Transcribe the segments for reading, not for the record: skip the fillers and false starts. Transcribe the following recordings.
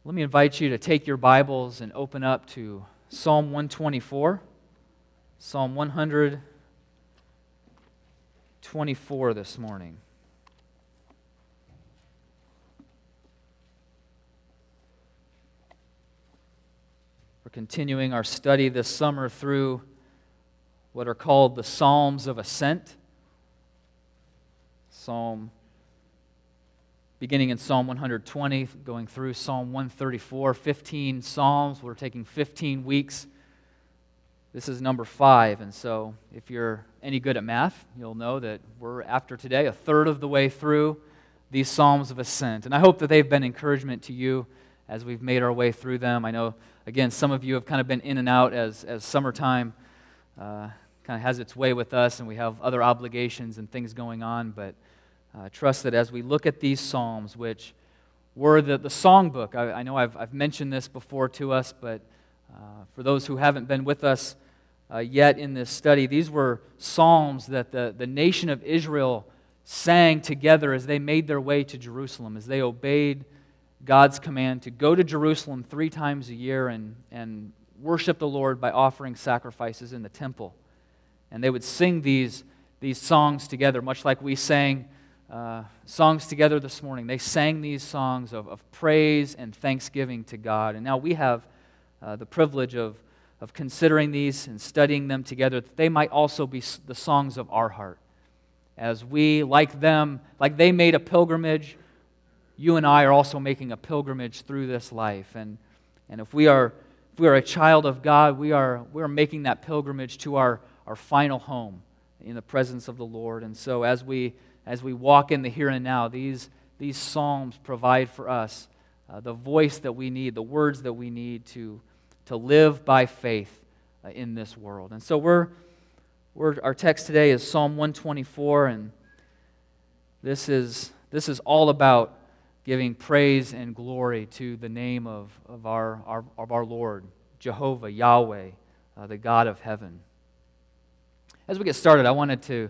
Let me invite you to take your Bibles and open up to Psalm 124. Psalm 124 this morning. We're continuing our study this summer through what are called the Psalms of Ascent. Beginning in Psalm 120, going through Psalm 134, 15 Psalms. We're taking 15 weeks. This is number 5, and so if you're any good at math, you'll know that we're, after today, a third of the way through these Psalms of Ascent. And I hope that they've been encouragement to you as we've made our way through them. I know, again, some of you have kind of been in and out as summertime kind of has its way with us, and we have other obligations and things going on, but trust that as we look at these Psalms, which were the songbook, I know I've mentioned this before to us, but for those who haven't been with us yet in this study, these were Psalms that the nation of Israel sang together as they made their way to Jerusalem, as they obeyed God's command to go to Jerusalem 3 times a year and worship the Lord by offering sacrifices in the temple. And they would sing these songs together, much like we sang songs together this morning. They sang these songs of praise and thanksgiving to God. And now we have the privilege of considering these and studying them together, that they might also be the songs of our heart. As we, like they made a pilgrimage, you and I are also making a pilgrimage through this life. And if we are a child of God, we are making that pilgrimage to our final home in the presence of the Lord. And so as we walk in the here and now, these Psalms provide for us the voice that we need, the words that we need to live by faith in this world. And so our text today is Psalm 124, and this is all about giving praise and glory to the name of our Lord, Jehovah, Yahweh, the God of heaven. As we get started, I wanted to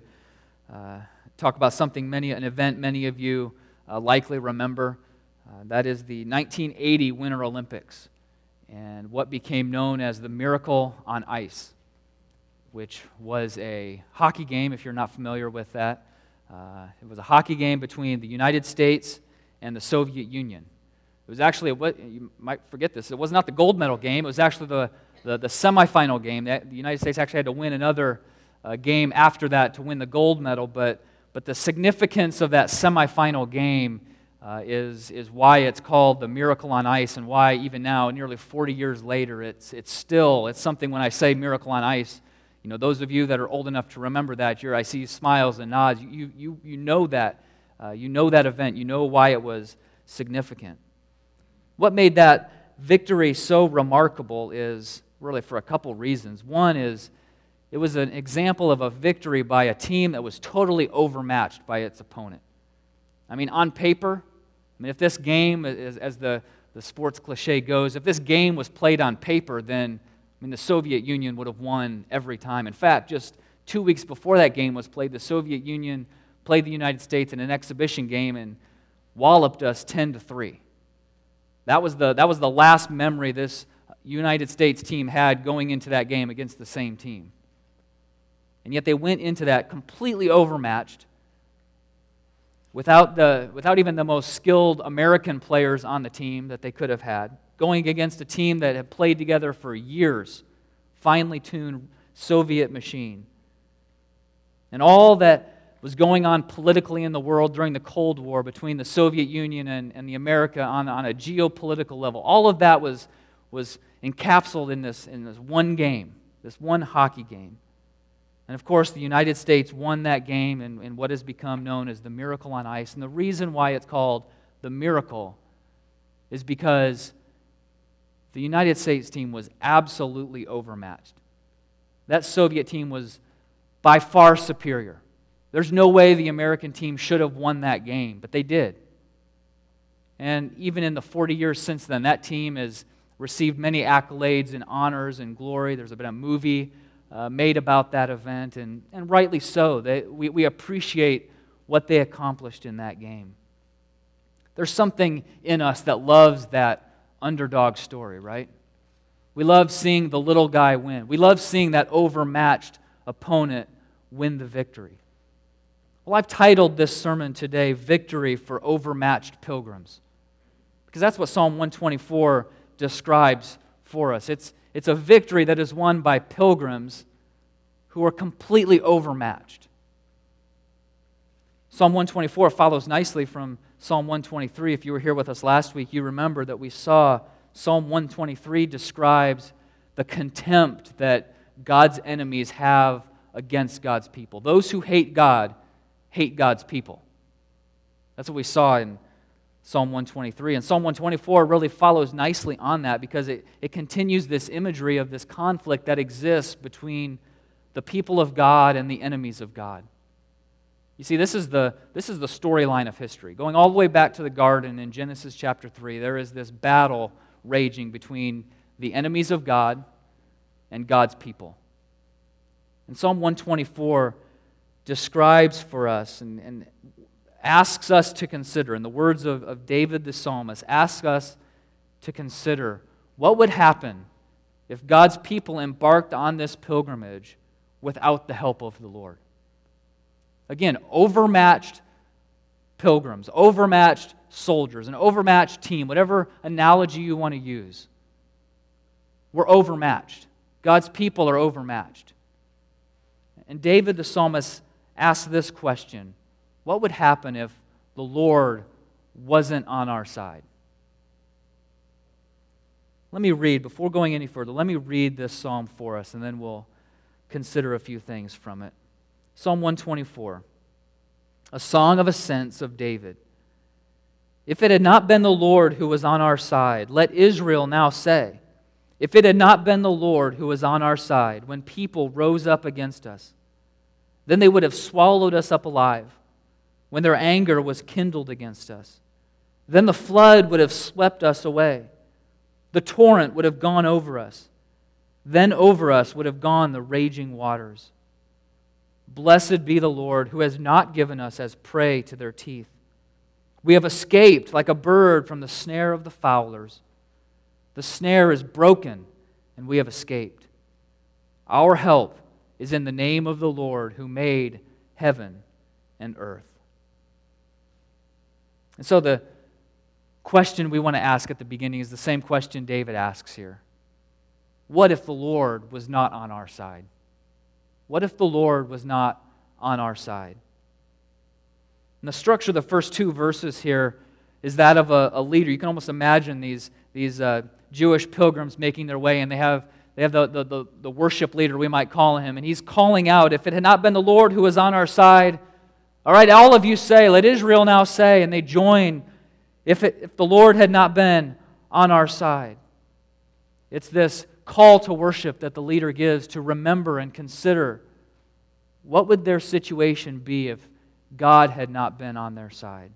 talk about an event many of you likely remember. That is the 1980 Winter Olympics and what became known as the Miracle on Ice, which was a hockey game, if you're not familiar with that. It was a hockey game between the United States and the Soviet Union. It was actually, you might forget this, it was not the gold medal game, it was actually the semifinal game. The United States actually had to win another game after that to win the gold medal, but the significance of that semifinal game is why it's called the Miracle on Ice, and why even now, nearly 40 years later, it's something. When I say Miracle on Ice, you know, those of you that are old enough to remember that, I see smiles and nods. You know that event. You know why it was significant. What made that victory so remarkable is really for a couple reasons. One is it was an example of a victory by a team that was totally overmatched by its opponent. I mean, on paper, if this game, as the sports cliche goes, if this game was played on paper, then the Soviet Union would have won every time. In fact, just 2 weeks before that game was played, the Soviet Union played the United States in an exhibition game and walloped us 10-3. That was the last memory this United States team had going into that game against the same team. And yet they went into that completely overmatched, without even the most skilled American players on the team that they could have had, going against a team that had played together for years, finely tuned Soviet machine. And all that was going on politically in the world during the Cold War between the Soviet Union and the America on a geopolitical level, all of that was encapsulated in this one game, this one hockey game. And of course, the United States won that game in what has become known as the Miracle on Ice. And the reason why it's called the Miracle is because the United States team was absolutely overmatched. That Soviet team was by far superior. There's no way the American team should have won that game, but they did. And even in the 40 years since then, that team has received many accolades and honors and glory. There's been a movie made about that event, and rightly so. We appreciate what they accomplished in that game. There's something in us that loves that underdog story, right? We love seeing the little guy win. We love seeing that overmatched opponent win the victory. Well, I've titled this sermon today, Victory for Overmatched Pilgrims, because that's what Psalm 124 describes for us. It's a victory that is won by pilgrims who are completely overmatched. Psalm 124 follows nicely from Psalm 123. If you were here with us last week, you remember that we saw Psalm 123 describes the contempt that God's enemies have against God's people. Those who hate God hate God's people. That's what we saw in Psalm 123. And Psalm 124 really follows nicely on that because it continues this imagery of this conflict that exists between the people of God and the enemies of God. You see, this is the storyline of history. Going all the way back to the garden in Genesis chapter 3, there is this battle raging between the enemies of God and God's people. And Psalm 124 describes for us and asks us to consider, in the words of David the psalmist, asks us to consider what would happen if God's people embarked on this pilgrimage without the help of the Lord. Again, overmatched pilgrims, overmatched soldiers, an overmatched team, whatever analogy you want to use. We're overmatched. God's people are overmatched. And David the psalmist asks this question: what would happen if the Lord wasn't on our side? Let me read, before going any further, let me read this psalm for us, and then we'll consider a few things from it. Psalm 124, a song of ascents of David. If it had not been the Lord who was on our side, let Israel now say, if it had not been the Lord who was on our side, when people rose up against us, then they would have swallowed us up alive, when their anger was kindled against us. Then the flood would have swept us away. The torrent would have gone over us. Then over us would have gone the raging waters. Blessed be the Lord who has not given us as prey to their teeth. We have escaped like a bird from the snare of the fowlers. The snare is broken, and we have escaped. Our help is in the name of the Lord who made heaven and earth. And so the question we want to ask at the beginning is the same question David asks here. What if the Lord was not on our side? What if the Lord was not on our side? And the structure of the first two verses here is that of a leader. You can almost imagine these Jewish pilgrims making their way, and they have the worship leader, we might call him, and he's calling out, if it had not been the Lord who was on our side, all right, all of you say, let Israel now say, and they join, if the Lord had not been on our side. It's this call to worship that the leader gives to remember and consider what would their situation be if God had not been on their side.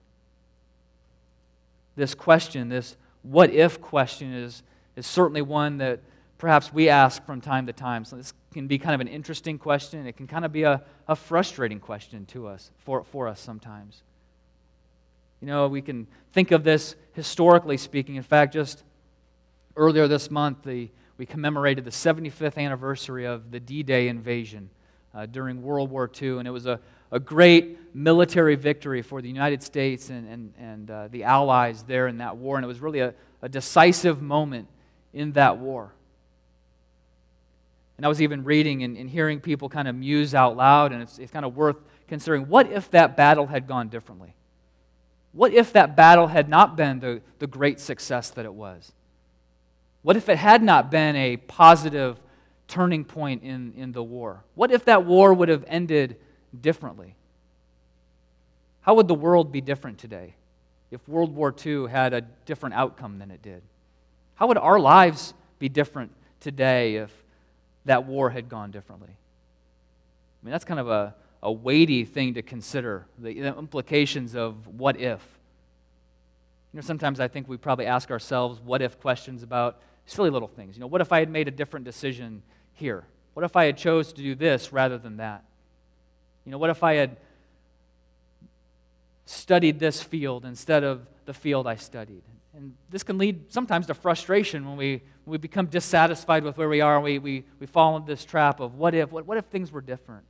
This question, this what if question is certainly one that perhaps we ask from time to time. So this can be kind of an interesting question. It can kind of be a frustrating question to us, for us sometimes. You know, we can think of this historically speaking. In fact, just earlier this month, we commemorated the 75th anniversary of the D-Day invasion during World War II, and it was a great military victory for the United States and the Allies there in that war, and it was really a decisive moment in that war. And I was even reading and hearing people kind of muse out loud, and it's kind of worth considering, what if that battle had gone differently? What if that battle had not been the great success that it was? What if it had not been a positive turning point in the war? What if that war would have ended differently? How would the world be different today if World War II had a different outcome than it did? How would our lives be different today if that war had gone differently? I mean, that's kind of a weighty thing to consider, the implications of what if. You know, sometimes I think we probably ask ourselves what if questions about silly little things. You know, what if I had made a different decision here? What if I had chose to do this rather than that? You know, what if I had studied this field instead of the field I studied? And this can lead sometimes to frustration when we become dissatisfied with where we are, and we fall into this trap of what if things were different?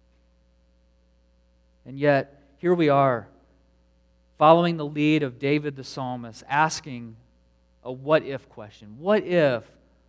And yet, here we are, following the lead of David the psalmist, asking a what-if question. What if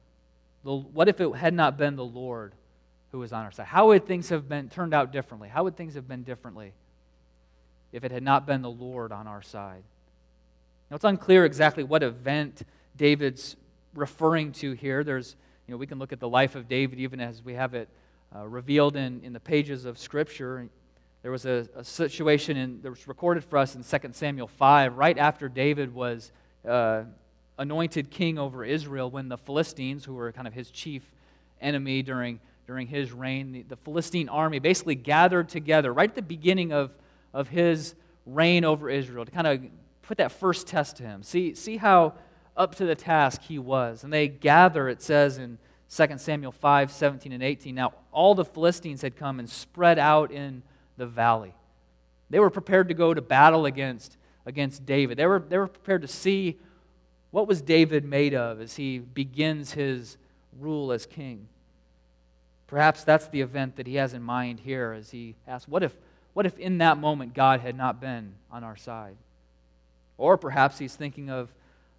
it had not been the Lord who was on our side? How would things have turned out differently? How would things have been differently if it had not been the Lord on our side? Now, it's unclear exactly what event David's referring to here. We can look at the life of David even as we have it revealed in the pages of Scripture. There was a situation that was recorded for us in 2 Samuel 5, right after David was anointed king over Israel, when the Philistines, who were kind of his chief enemy during his reign, the Philistine army basically gathered together right at the beginning of his reign over Israel to kind of put that first test to him. See how up to the task he was. And they gather, it says in 2 Samuel 5, 17 and 18. Now, all the Philistines had come and spread out in the valley. They were prepared to go to battle against David. They were prepared to see what was David made of as he begins his rule as king. Perhaps that's the event that he has in mind here as he asks, what if in that moment God had not been on our side? Or perhaps he's thinking of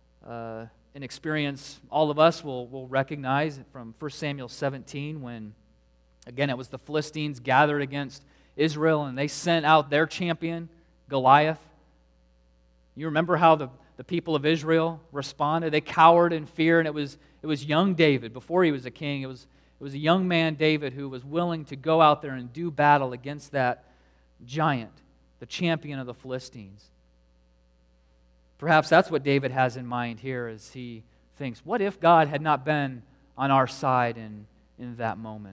an experience all of us will recognize from 1 Samuel 17 when, again, it was the Philistines gathered against Israel and they sent out their champion, Goliath. You remember how the people of Israel responded? They cowered in fear, and it was young David, before he was a king, it was a young man, David, who was willing to go out there and do battle against that giant, the champion of the Philistines. Perhaps that's what David has in mind here as he thinks, what if God had not been on our side in that moment?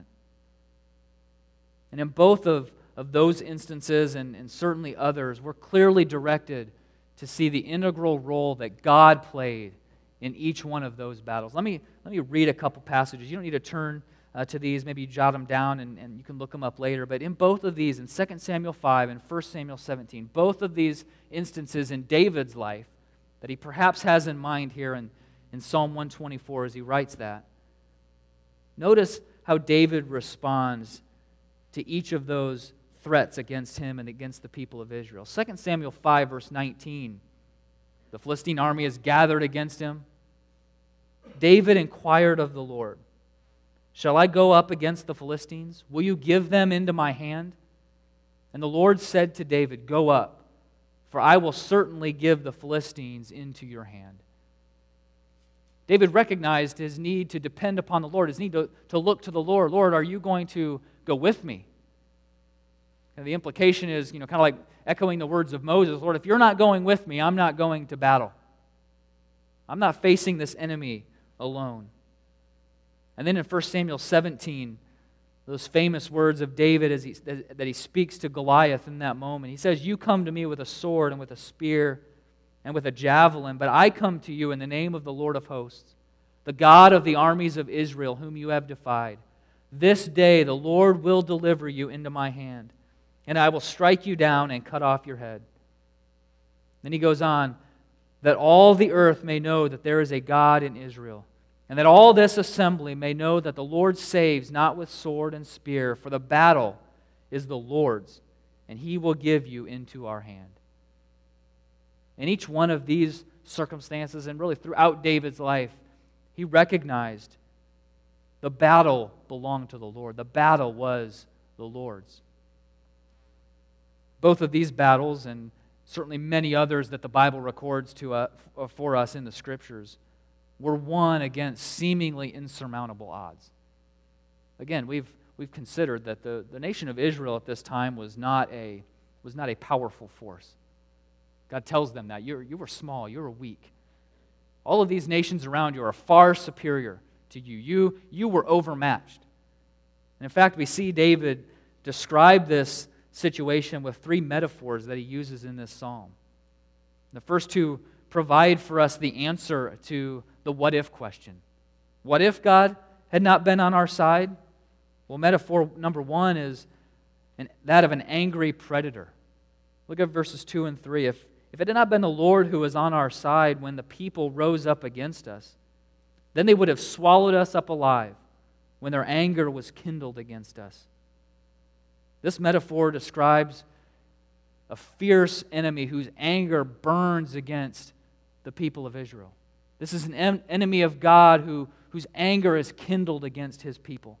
And in both of those instances and certainly others, we're clearly directed to see the integral role that God played in each one of those battles. Let me read a couple passages. You don't need to turn to these. Maybe you jot them down and you can look them up later. But in both of these, in 2 Samuel 5 and 1 Samuel 17, both of these instances in David's life that he perhaps has in mind here in Psalm 124 as he writes that, notice how David responds to each of those threats against him and against the people of Israel. 2 Samuel 5, verse 19, the Philistine army is gathered against him. David inquired of the Lord, "Shall I go up against the Philistines? Will you give them into my hand?" And the Lord said to David, "Go up, for I will certainly give the Philistines into your hand." David recognized his need to depend upon the Lord, his need to look to the Lord. Lord, are you going to go with me? And the implication is, kind of like echoing the words of Moses, Lord, if you're not going with me, I'm not going to battle. I'm not facing this enemy alone. And then in 1 Samuel 17, those famous words of David that he speaks to Goliath in that moment. He says, "You come to me with a sword and with a spear and with a javelin, but I come to you in the name of the Lord of hosts, the God of the armies of Israel, whom you have defied. This day the Lord will deliver you into my hand, and I will strike you down and cut off your head." Then he goes on, "that all the earth may know that there is a God in Israel, and that all this assembly may know that the Lord saves not with sword and spear, for the battle is the Lord's, and He will give you into our hand." In each one of these circumstances, and really throughout David's life, he recognized the battle belonged to the Lord. The battle was the Lord's. Both of these battles, and certainly many others that the Bible records for us in the Scriptures, were won against seemingly insurmountable odds. Again, we've considered that the nation of Israel at this time was not a powerful force. God tells them that. You were small, you were weak. All of these nations around you are far superior to you. You were overmatched. And in fact, we see David describe this situation with three metaphors that he uses in this psalm. The first two provide for us the answer to the what if question. What if God had not been on our side? Well, metaphor number one is that of an angry predator. Look at verses 2 and 3. if it had not been the Lord who was on our side when the people rose up against us, then they would have swallowed us up alive when their anger was kindled against us. This metaphor describes a fierce enemy whose anger burns against the people of Israel. This is an enemy of God whose anger is kindled against his people.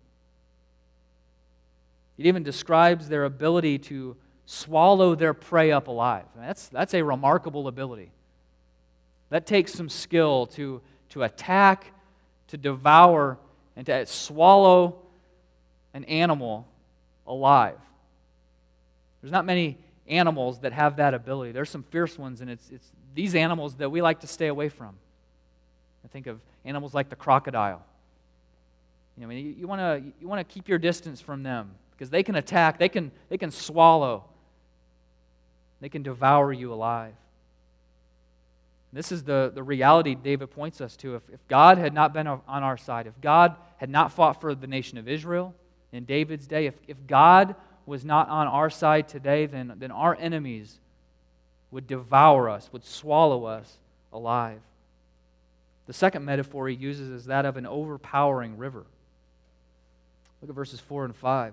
It even describes their ability to swallow their prey up alive. That's a remarkable ability. That takes some skill to attack, to devour, and to swallow an animal alive. There's not many animals that have that ability. There's some fierce ones, and it's these animals that we like to stay away from. I think of animals like the crocodile. You want to keep your distance from them because they can attack, they can swallow, they can devour you alive. This is the reality David points us to. If God had not been on our side, if God had not fought for the nation of Israel in David's day, if God was not on our side today, then our enemies would devour us, would swallow us alive. The second metaphor he uses is that of an overpowering river. Look at verses 4 and 5.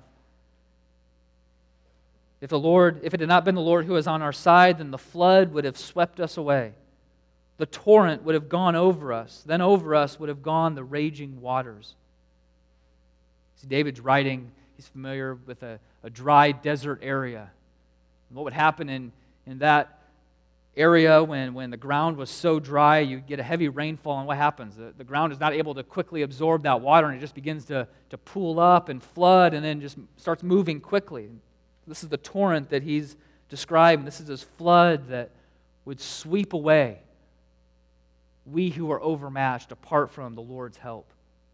If it had not been the Lord who was on our side, then the flood would have swept us away. The torrent would have gone over us. Then over us would have gone the raging waters. See, David's writing, he's familiar with a dry desert area. And what would happen in that area when the ground was so dry, you get a heavy rainfall, and what happens? The ground is not able to quickly absorb that water, and it just begins to pool up and flood, and then just starts moving quickly. This is the torrent that he's describing. This is this flood that would sweep away we who are overmatched apart from the Lord's help.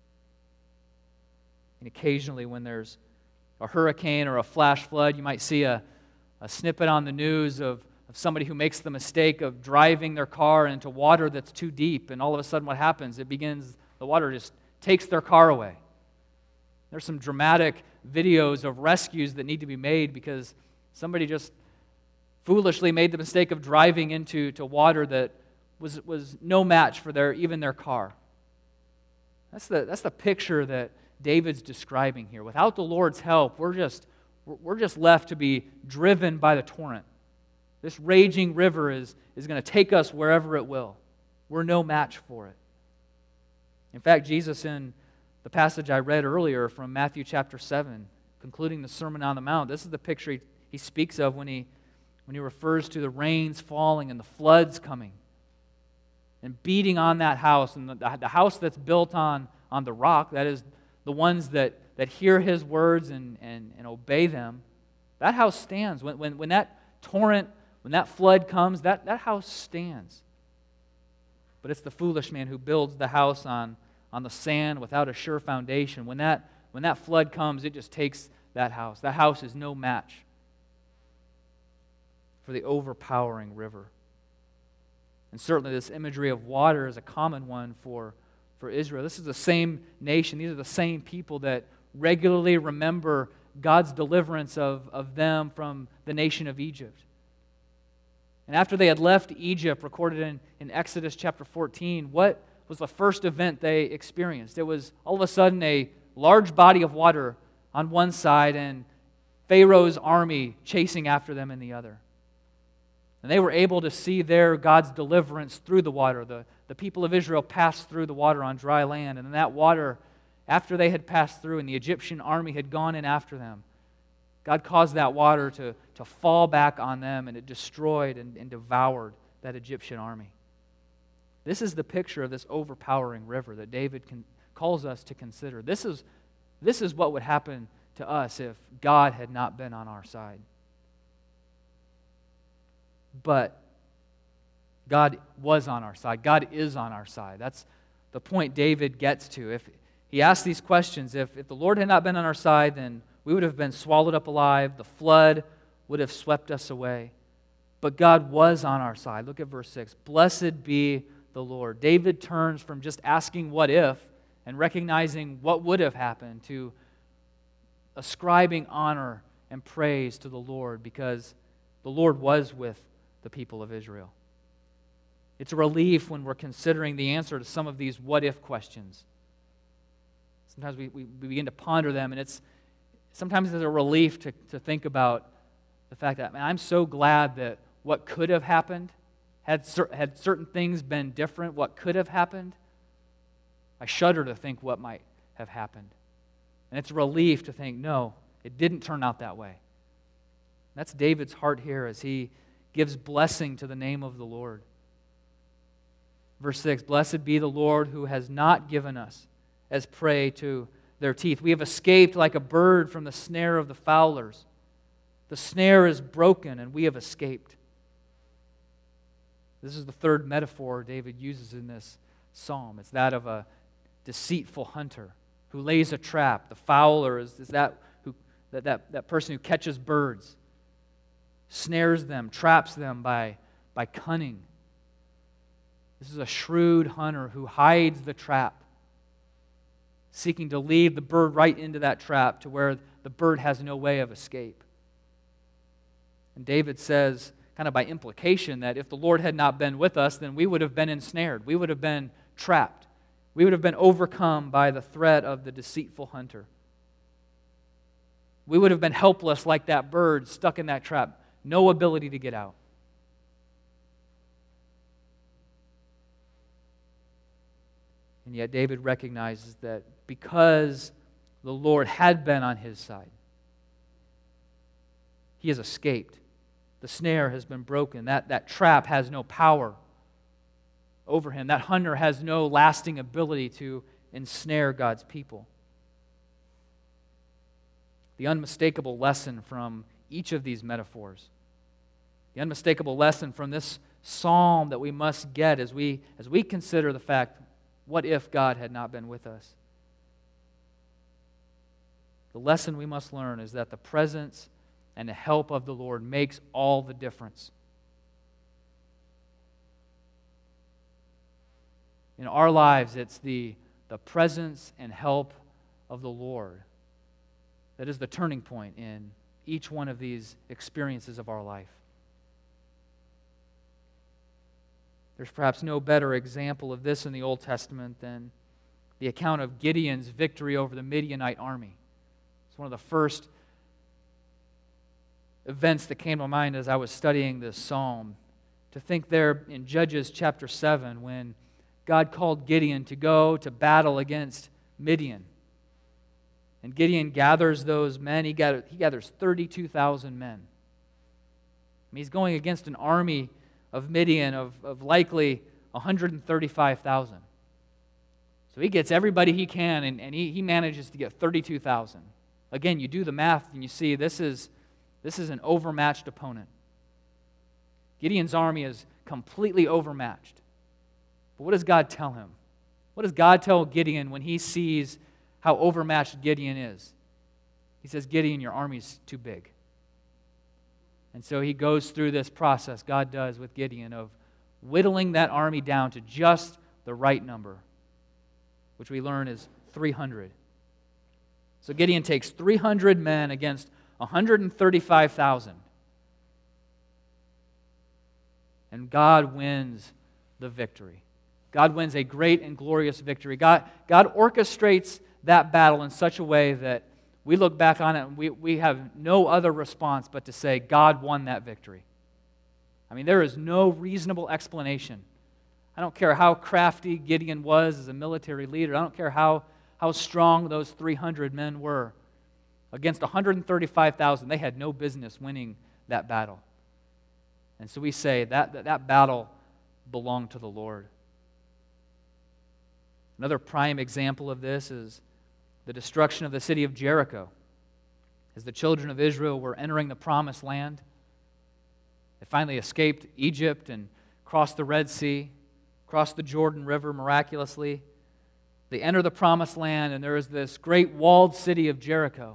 And occasionally when there's a hurricane or a flash flood, you might see a snippet on the news of somebody who makes the mistake of driving their car into water that's too deep, and all of a sudden what happens? The water just takes their car away. There's some dramatic videos of rescues that need to be made because somebody just foolishly made the mistake of driving into water that was no match for even their car. That's the picture that David's describing here. Without the Lord's help, we're just left to be driven by the torrent. This raging river is going to take us wherever it will. We're no match for it. In fact, Jesus, in the passage I read earlier from Matthew chapter 7, concluding the Sermon on the Mount, this is the picture he speaks of when he refers to the rains falling and the floods coming and beating on that house. And the house that's built on the rock, that is the ones that hear his words and obey them, that house stands. When that torrent, when that flood comes, that house stands. But it's the foolish man who builds the house on the sand without a sure foundation. When that flood comes, it just takes that house. That house is no match for the overpowering river. And certainly this imagery of water is a common one for Israel. This is the same nation. These are the same people that regularly remember God's deliverance of them from the nation of Egypt. And after they had left Egypt, recorded in Exodus chapter 14, what was the first event they experienced? It was all of a sudden a large body of water on one side and Pharaoh's army chasing after them in the other. And they were able to see there God's deliverance through the water. The people of Israel passed through the water on dry land, and that water, after they had passed through and the Egyptian army had gone in after them, God caused that water to fall back on them, and it destroyed and devoured that Egyptian army. This is the picture of this overpowering river that David calls us to consider. This is what would happen to us if God had not been on our side. But God was on our side. God is on our side. That's the point David gets to. If he asks these questions, if the Lord had not been on our side, then we would have been swallowed up alive. The flood would have swept us away. But God was on our side. Look at verse 6. Blessed be the Lord. David turns from just asking what if and recognizing what would have happened to ascribing honor and praise to the Lord because the Lord was with the people of Israel. It's a relief when we're considering the answer to some of these what-if questions. Sometimes we begin to ponder them, and sometimes it's a relief to think about the fact that, man, I'm so glad that what could have happened, had certain things been different, what could have happened, I shudder to think what might have happened. And it's a relief to think, no, it didn't turn out that way. That's David's heart here as he gives blessing to the name of the Lord. Verse 6, blessed be the Lord who has not given us as prey to their teeth. We have escaped like a bird from the snare of the fowlers. The snare is broken and we have escaped. This is the third metaphor David uses in this psalm. It's that of a deceitful hunter who lays a trap. The fowler is that person who catches birds, snares them, traps them by cunning. This is a shrewd hunter who hides the trap, seeking to lead the bird right into that trap to where the bird has no way of escape. And David says, kind of by implication, that if the Lord had not been with us, then we would have been ensnared. We would have been trapped. We would have been overcome by the threat of the deceitful hunter. We would have been helpless like that bird stuck in that trap. No ability to get out. And yet David recognizes that because the Lord had been on his side, he has escaped. The snare has been broken. That trap has no power over him. That hunter has no lasting ability to ensnare God's people. The unmistakable lesson from each of these metaphors, the unmistakable lesson from this psalm that we must get as we consider the fact, what if God had not been with us? The lesson we must learn is that the presence and the help of the Lord makes all the difference. In our lives, it's the presence and help of the Lord that is the turning point in each one of these experiences of our life. There's perhaps no better example of this in the Old Testament than the account of Gideon's victory over the Midianite army. It's one of the first events that came to mind as I was studying this psalm. To think there in Judges chapter 7 when God called Gideon to go to battle against Midian. And Gideon gathers those men. He gathers 32,000 men. I mean, he's going against an army of Midian of likely 135,000. So he gets everybody he can, and he manages to get 32,000. Again, you do the math and you see this is an overmatched opponent. Gideon's army is completely overmatched. But what does God tell him? What does God tell Gideon when he sees how overmatched Gideon is? He says, Gideon, your army's too big. And so he goes through this process, God does with Gideon, of whittling that army down to just the right number, which we learn is 300. So Gideon takes 300 men against 135,000. And God wins the victory. God wins a great and glorious victory. God orchestrates that battle in such a way that we look back on it and we have no other response but to say, God won that victory. I mean, there is no reasonable explanation. I don't care how crafty Gideon was as a military leader. I don't care how strong those 300 men were. Against 135,000, they had no business winning that battle. And so we say that battle belonged to the Lord. Another prime example of this is the destruction of the city of Jericho. As the children of Israel were entering the promised land, they finally escaped Egypt and crossed the Red Sea, crossed the Jordan River miraculously. They enter the promised land, and there is this great walled city of Jericho.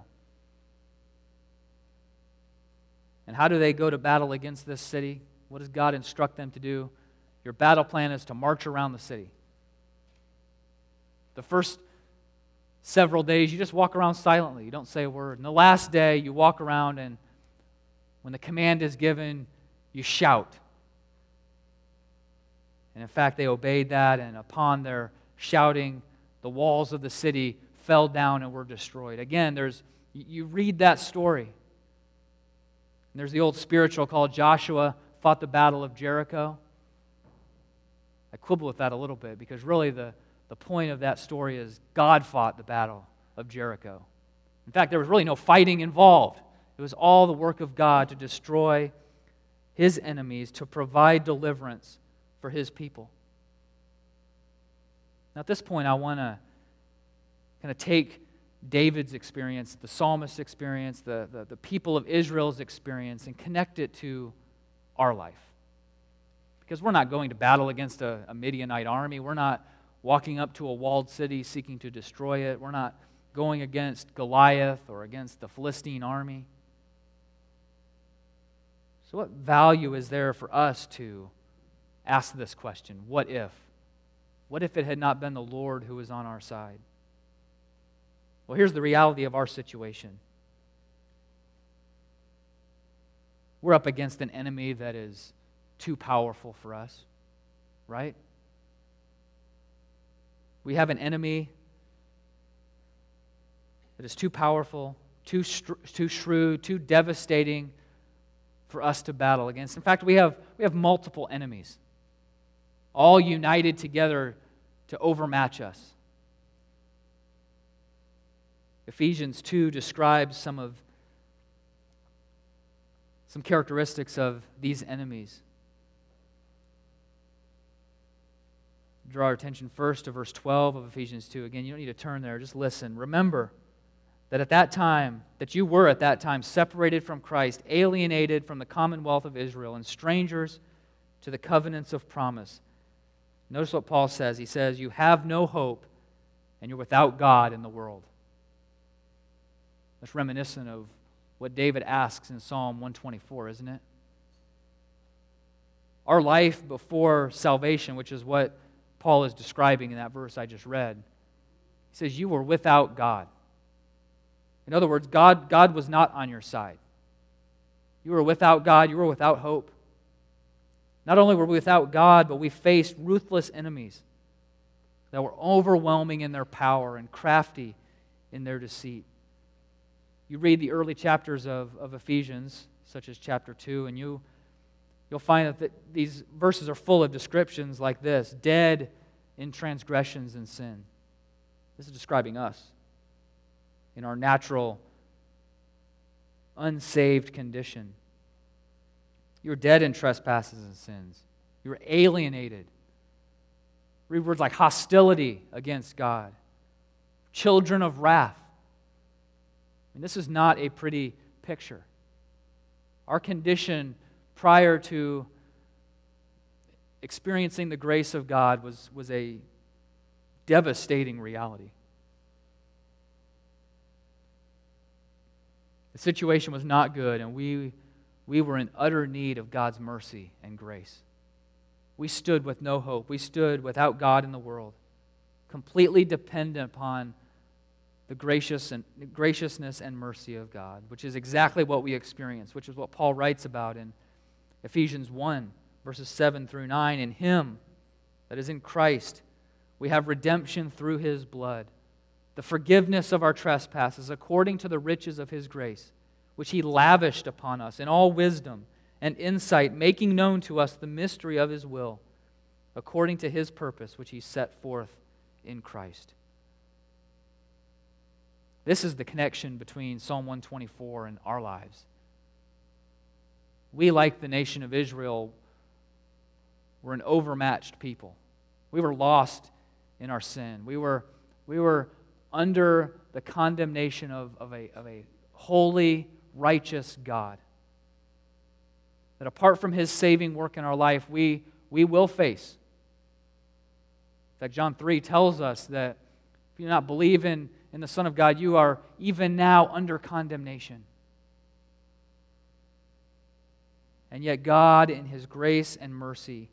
And how do they go to battle against this city? What does God instruct them to do? Your battle plan is to march around the city. The first several days, you just walk around silently. You don't say a word. And the last day, you walk around, and when the command is given, you shout. And in fact, they obeyed that, and upon their shouting, the walls of the city fell down and were destroyed. Again, you read that story. And there's the old spiritual called Joshua Fought the Battle of Jericho. I quibble with that a little bit because really the point of that story is God fought the battle of Jericho. In fact, there was really no fighting involved. It was all the work of God to destroy His enemies, to provide deliverance for His people. Now, at this point, I want to kind of take David's experience, the psalmist's experience, the people of Israel's experience, and connect it to our life. Because we're not going to battle against a Midianite army. We're not walking up to a walled city seeking to destroy it. We're not going against Goliath or against the Philistine army. So what value is there for us to ask this question? What if? What if it had not been the Lord who was on our side? Well, here's the reality of our situation. We're up against an enemy that is too powerful for us, right? We have an enemy that is too powerful, too shrewd, too devastating for us to battle against. In fact, we have multiple enemies, all united together to overmatch us. Ephesians 2 describes some characteristics of these enemies. Draw our attention first to verse 12 of Ephesians 2. Again, you don't need to turn there, just listen. Remember that you were at that time separated from Christ, alienated from the commonwealth of Israel, and strangers to the covenants of promise. Notice what Paul says. He says, you have no hope, and you're without God in the world. That's reminiscent of what David asks in Psalm 124, isn't it? Our life before salvation, which is what Paul is describing in that verse I just read, he says, you were without God. In other words, God was not on your side. You were without God, you were without hope. Not only were we without God, but we faced ruthless enemies that were overwhelming in their power and crafty in their deceit. You read the early chapters of Ephesians, such as chapter 2, and you'll find that these verses are full of descriptions like this: dead in transgressions and sin. This is describing us in our natural, unsaved condition. You were dead in trespasses and sins. You were alienated. Read words like hostility against God, children of wrath. And this is not a pretty picture. Our condition prior to experiencing the grace of God was a devastating reality. The situation was not good, and we were in utter need of God's mercy and grace. We stood with no hope. We stood without God in the world, completely dependent upon the graciousness and mercy of God, which is exactly what we experience, which is what Paul writes about in Ephesians 1, verses 7 through 9. In Him, that is in Christ, we have redemption through His blood, the forgiveness of our trespasses according to the riches of His grace, which He lavished upon us in all wisdom and insight, making known to us the mystery of His will, according to His purpose, which He set forth in Christ. This is the connection between Psalm 124 and our lives. We, like the nation of Israel, were an overmatched people. We were lost in our sin. We were under the condemnation of a holy, righteous God. That apart from His saving work in our life, we will face. In fact, John 3 tells us that if you do not believe in the Son of God, you are even now under condemnation. And yet God, in His grace and mercy,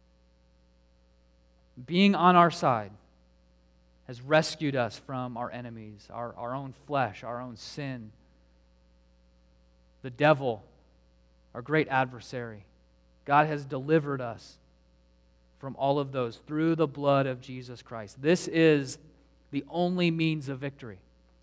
being on our side, has rescued us from our enemies, our own flesh, our own sin, the devil, our great adversary. God has delivered us from all of those through the blood of Jesus Christ. This is the only means of victory.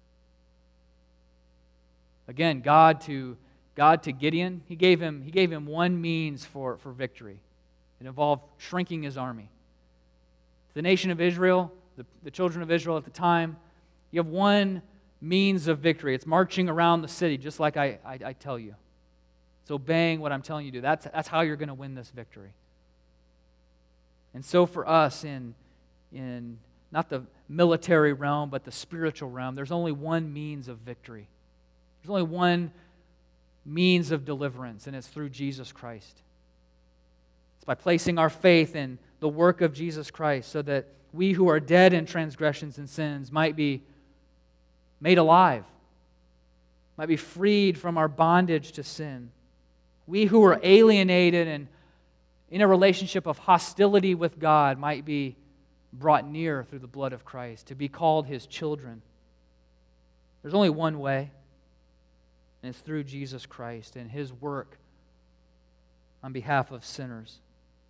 Again, God to Gideon, he gave him one means for victory. It involved shrinking his army. The nation of Israel, the children of Israel at the time, you have one means of victory. It's marching around the city, just like I tell you. It's obeying what I'm telling you to do. That's how you're going to win this victory. And so for us in not the military realm, but the spiritual realm, there's only one means of victory. There's only one means of deliverance, and it's through Jesus Christ. It's by placing our faith in the work of Jesus Christ so that we who are dead in transgressions and sins might be made alive, might be freed from our bondage to sin. We who are alienated and in a relationship of hostility with God might be brought near through the blood of Christ, to be called His children. There's only one way, and it's through Jesus Christ and His work on behalf of sinners.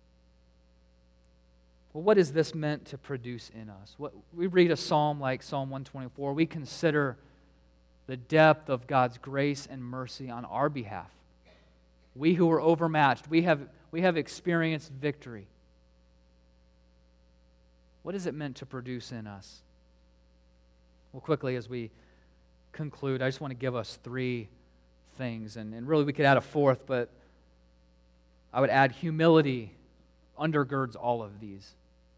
Well, what is this meant to produce in us? We read a psalm like Psalm 124. We consider the depth of God's grace and mercy on our behalf. We who are overmatched, we have experienced victory. What is it meant to produce in us? Well, quickly as we conclude, I just want to give us three things. And really we could add a fourth, but I would add humility undergirds all of these.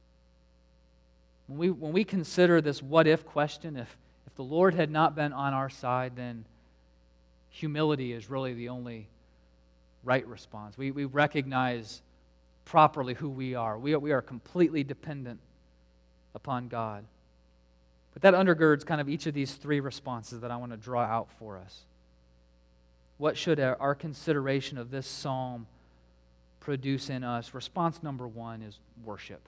When we consider this what-if question, if the Lord had not been on our side, then humility is really the only right response. We recognize properly who we are. We are completely dependent upon God. But that undergirds kind of each of these three responses that I want to draw out for us. What should our consideration of this psalm produce in us? Response number one is worship.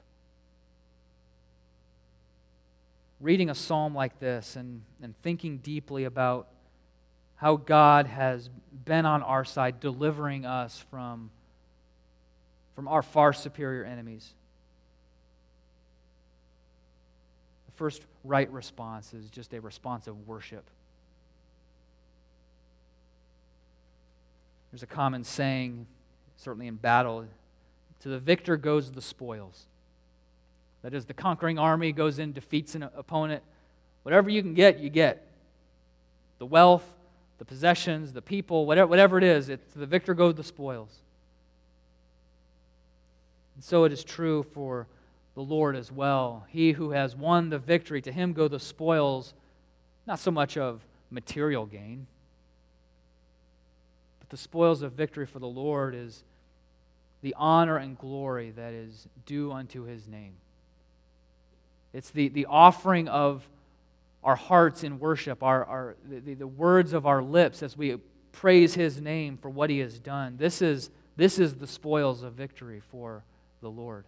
Reading a psalm like this and thinking deeply about how God has been on our side, delivering us from our far superior enemies. The first right response is just a response of worship. There's a common saying, certainly in battle, to the victor goes the spoils. That is, the conquering army goes in, defeats an opponent. Whatever you can get, you get. The wealth, the possessions, the people, whatever it is, to the victor go the spoils. And so it is true for the Lord as well. He who has won the victory, to him go the spoils, not so much of material gain, but the spoils of victory for the Lord is the honor and glory that is due unto His name. It's the offering of our hearts in worship, the words of our lips as we praise His name for what He has done. This is the spoils of victory for the Lord.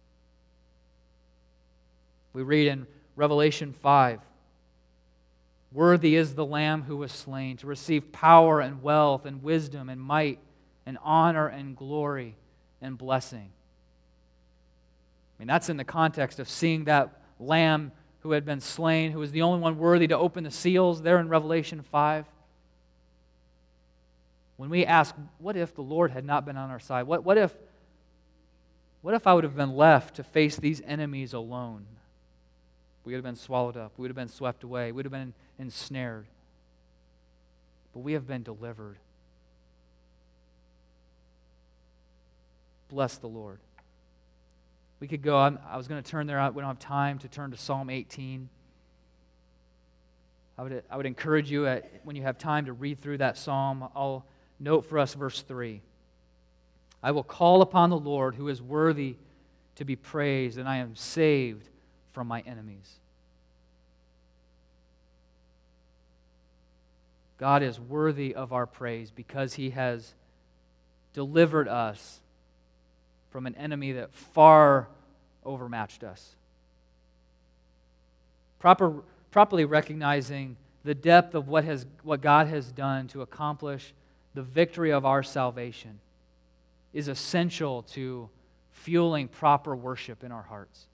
We read in Revelation 5, "Worthy is the Lamb who was slain to receive power and wealth and wisdom and might and honor and glory and blessing." I mean, that's in the context of seeing that Lamb who had been slain, who was the only one worthy to open the seals there in Revelation 5. When we ask, what if the Lord had not been on our side? What if I would have been left to face these enemies alone? We would have been swallowed up. We would have been swept away. We would have been ensnared. But we have been delivered. Bless the Lord. We could go, I was going to turn there, we don't have time to turn to Psalm 18. I would encourage you, when you have time, to read through that psalm. I'll note for us verse 3. "I will call upon the Lord who is worthy to be praised, and I am saved from my enemies." God is worthy of our praise because He has delivered us from an enemy that far overmatched us. Properly recognizing the depth of what God has done to accomplish the victory of our salvation is essential to fueling proper worship in our hearts.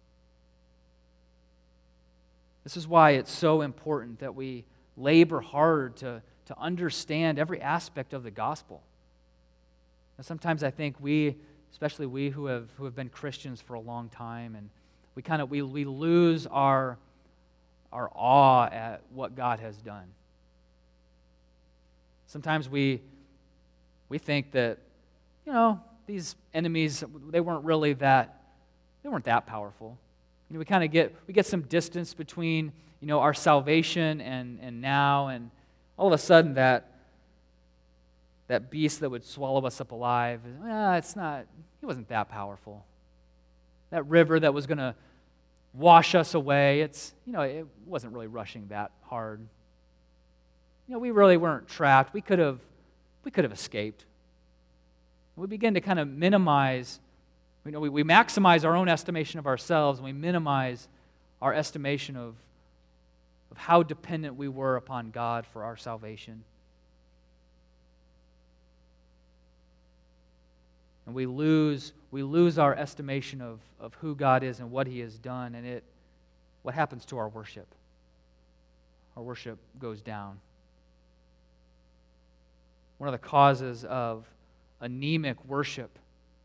This is why it's so important that we labor hard to understand every aspect of the gospel. And sometimes I think especially we who have been Christians for a long time, and we lose our awe at what God has done. Sometimes we think that, these enemies, they weren't that powerful. We get some distance between, our salvation and now, and all of a sudden that beast that would swallow us up alive, he wasn't that powerful. That river that was going to wash us away, it wasn't really rushing that hard. We really weren't trapped. We could have escaped. We begin to kind of minimize, we maximize our own estimation of ourselves, and we minimize our estimation of how dependent we were upon God for our salvation. And we lose our estimation of who God is and what He has done, and what happens to our worship? Our worship goes down. One of the causes of anemic worship,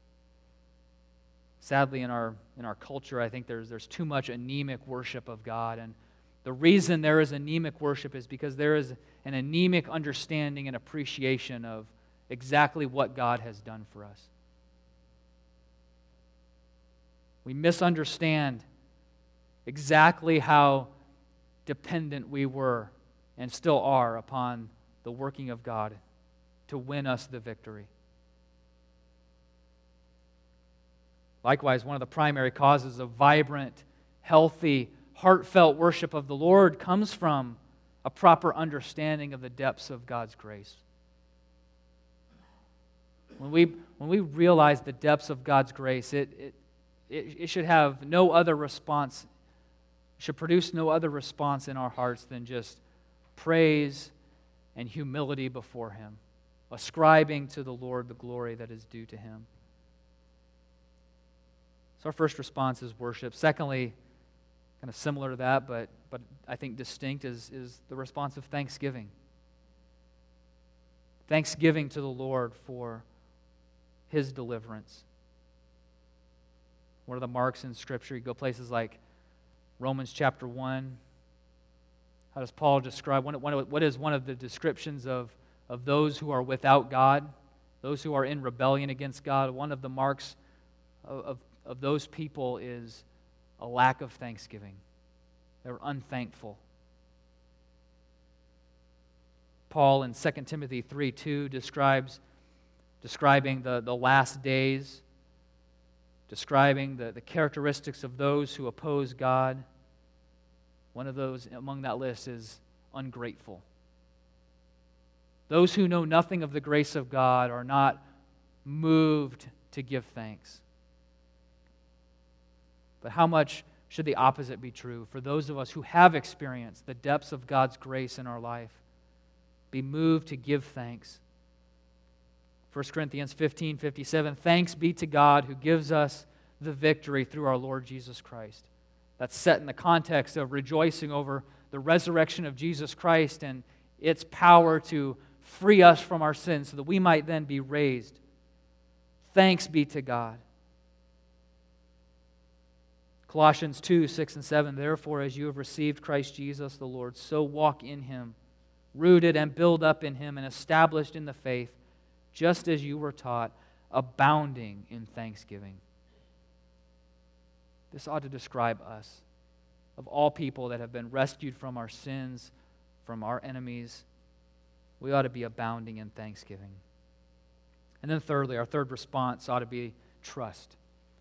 sadly in our culture, I think there's too much anemic worship of God, and the reason there is anemic worship is because there is an anemic understanding and appreciation of exactly what God has done for us. We misunderstand exactly how dependent we were and still are upon the working of God to win us the victory. Likewise, one of the primary causes of vibrant, healthy, heartfelt worship of the Lord comes from a proper understanding of the depths of God's grace. When we realize the depths of God's grace, it should have no other response, should produce no other response in our hearts than just praise and humility before Him, ascribing to the Lord the glory that is due to Him. So our first response is worship. Secondly, kind of similar to that, but I think distinct, is the response of thanksgiving. Thanksgiving to the Lord for His deliverance. One of the marks in Scripture, you go places like Romans chapter 1. How does Paul describe, what is one of the descriptions of those who are without God, those who are in rebellion against God? One of the marks of those people is a lack of thanksgiving. They're unthankful. Paul in 2 Timothy 3:2 describing the last days, describing the characteristics of those who oppose God. One of those among that list is ungrateful. Those who know nothing of the grace of God are not moved to give thanks. But how much should the opposite be true for those of us who have experienced the depths of God's grace in our life? Be moved to give thanks. 1 Corinthians 15:57, thanks be to God who gives us the victory through our Lord Jesus Christ. That's set in the context of rejoicing over the resurrection of Jesus Christ and its power to free us from our sins so that we might then be raised. Thanks be to God. Colossians 2:6-7, therefore, as you have received Christ Jesus the Lord, so walk in Him, rooted and built up in Him and established in the faith, just as you were taught, abounding in thanksgiving. This ought to describe us. Of all people that have been rescued from our sins, from our enemies, we ought to be abounding in thanksgiving. And then thirdly, our third response ought to be trust.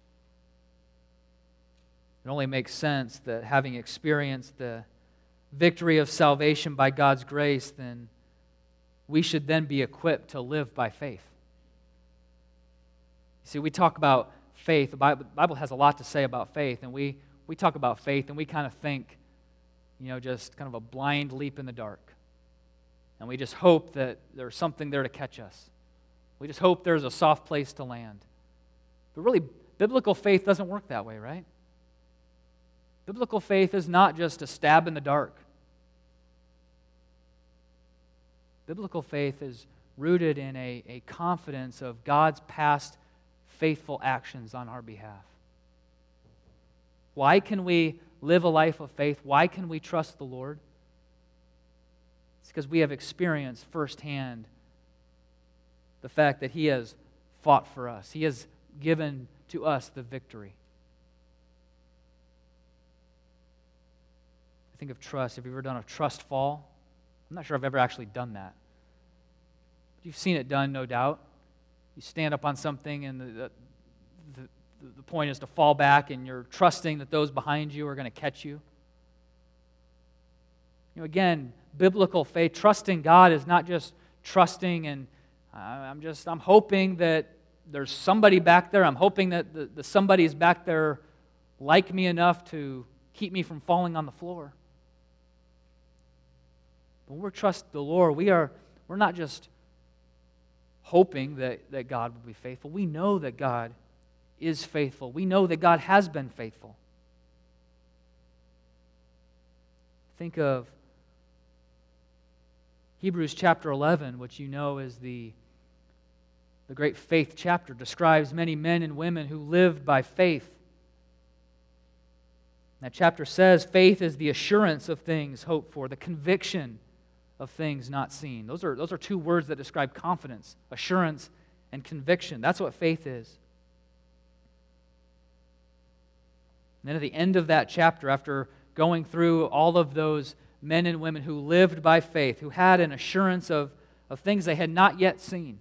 It only makes sense that having experienced the victory of salvation by God's grace, then we should then be equipped to live by faith. You see, we talk about faith. The Bible has a lot to say about faith, and we talk about faith, and we kind of think, just kind of a blind leap in the dark. And we just hope that there's something there to catch us. We just hope there's a soft place to land. But really, biblical faith doesn't work that way, right? Biblical faith is not just a stab in the dark. Biblical faith is rooted in a confidence of God's past faithful actions on our behalf. Why can we live a life of faith? Why can we trust the Lord? It's because we have experienced firsthand the fact that He has fought for us. He has given to us the victory. I think of trust. Have you ever done a trust fall? I'm not sure I've ever actually done that. But you've seen it done, no doubt. You stand up on something and the point is to fall back, and you're trusting that those behind you are going to catch you. Again, biblical faith, trusting God is not just trusting and I'm hoping that there's somebody back there. I'm hoping that the somebody is back there like me enough to keep me from falling on the floor. When we trust the Lord, we're not just hoping that God will be faithful. We know that God is faithful. We know that God has been faithful. Think of Hebrews chapter 11, which you know is the great faith chapter, describes many men and women who lived by faith. That chapter says faith is the assurance of things hoped for, the conviction of things not seen. Those are two words that describe confidence, assurance, and conviction. That's what faith is. And then at the end of that chapter, after going through all of those men and women who lived by faith, who had an assurance of things they had not yet seen,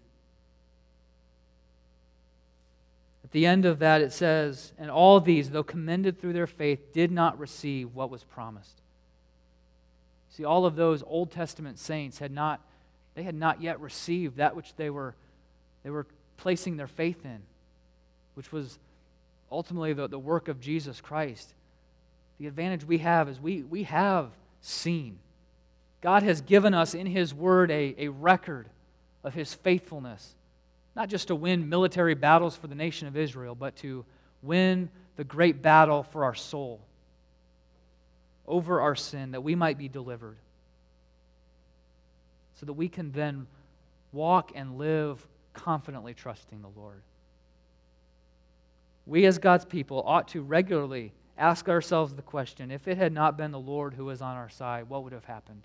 at the end of that it says, and all these, though commended through their faith, did not receive what was promised. See, all of those Old Testament saints had not yet received that which they were placing their faith in, which was ultimately the work of Jesus Christ. The advantage we have is we have seen. God has given us in His Word a record of His faithfulness, not just to win military battles for the nation of Israel, but to win the great battle for our soul, over our sin, that we might be delivered, so that we can then walk and live confidently trusting the Lord. We as God's people ought to regularly ask ourselves the question, if it had not been the Lord who was on our side, what would have happened?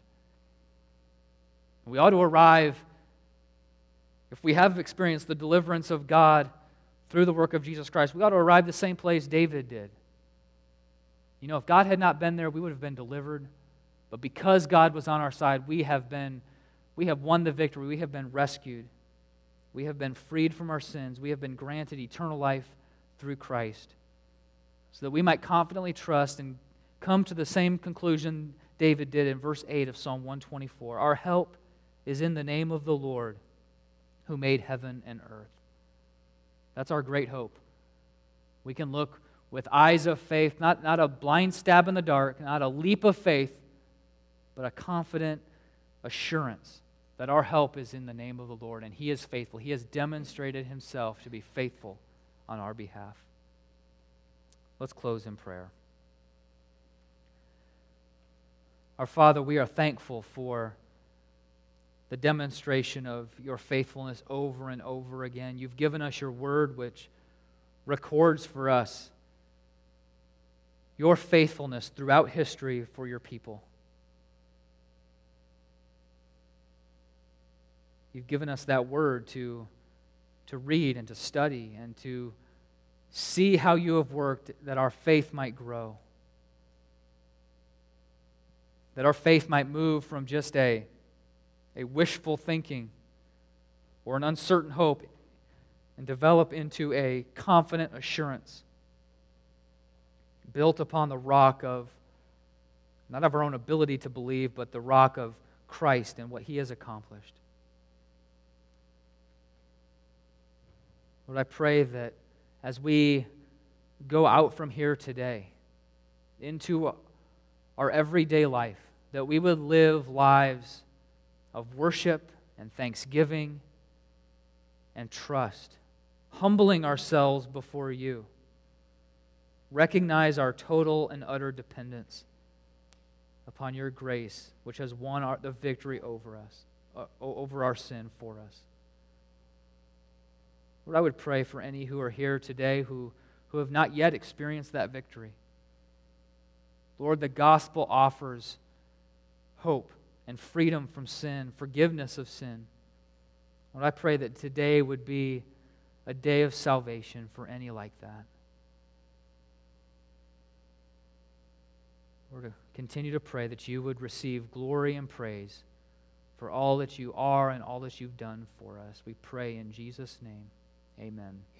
We ought to arrive, if we have experienced the deliverance of God through the work of Jesus Christ, we ought to arrive the same place David did. If God had not been there, we would have been delivered. But because God was on our side, we have won the victory. We have been rescued. We have been freed from our sins. We have been granted eternal life through Christ, so that we might confidently trust and come to the same conclusion David did in verse 8 of Psalm 124. Our help is in the name of the Lord who made heaven and earth. That's our great hope. We can look with eyes of faith, not a blind stab in the dark, not a leap of faith, but a confident assurance that our help is in the name of the Lord, and He is faithful. He has demonstrated Himself to be faithful on our behalf. Let's close in prayer. Our Father, we are thankful for the demonstration of Your faithfulness over and over again. You've given us Your Word, which records for us Your faithfulness throughout history for Your people. You've given us that Word to read and to study and to see how You have worked, that our faith might grow, that our faith might move from just a wishful thinking or an uncertain hope and develop into a confident assurance built upon the rock of, not of our own ability to believe, but the rock of Christ and what He has accomplished. Lord, I pray that as we go out from here today into our everyday life, that we would live lives of worship and thanksgiving and trust, humbling ourselves before You, recognize our total and utter dependence upon your grace, which has won the victory over us, over our sin for us. Lord, I would pray for any who are here today who have not yet experienced that victory. Lord, the gospel offers hope and freedom from sin, forgiveness of sin. Lord, I pray that today would be a day of salvation for any like that. Lord, to continue to pray that you would receive glory and praise for all that you are and all that you've done for us. We pray in Jesus' name. Amen.